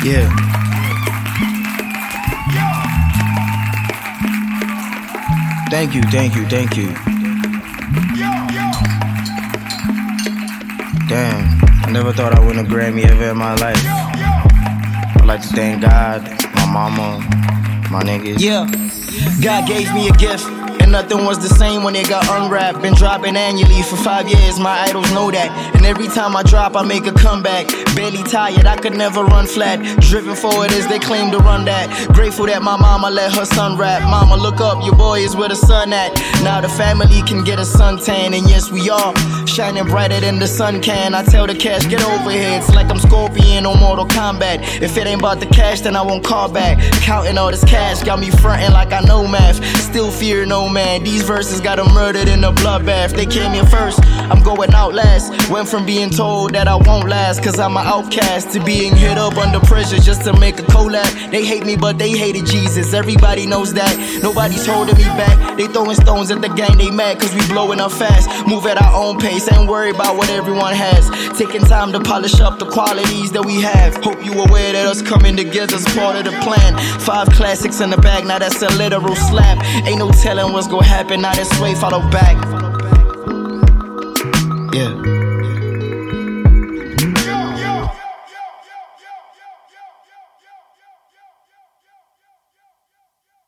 Yeah. Thank you. Damn, I never thought I'd win a Grammy ever in my life. I'd like to thank God, my mama, my niggas. Yeah, God gave me a gift, and nothing was the same when it got unwrapped. Been dropping annually for 5 years, my idols know that. And every time I drop, I make a comeback. Barely tired, I could never run flat. Driven forward as they claim to run that. Grateful that my mama let her son rap. Mama, look up, your boy is where the sun at. Now the family can get a suntan, and yes, we are shining brighter than the sun can. I tell the cash, get over here, it's like I'm Scorpion on Mortal Kombat. If it ain't about the cash, then I won't call back. Counting all this cash, got me frontin' like I know math. Still fear no man, these verses got them murdered in a bloodbath. They came in first, I'm going out last. Went from being told that I won't last, cause I'm an outcast, to being hit up under pressure just to make a collab. They hate me, but they hated Jesus, everybody knows that. Nobody's holding me back, they throwing stones at the gang, they mad cause we blowing up fast. Move at our own pace, ain't worried about what everyone has. Taking time to polish up the qualities that we have. Hope you aware that us coming together's part of the plan. 5 classics in the bag, now that's a literal slap. Ain't no telling what's gonna happen, now this way follow back. Yeah.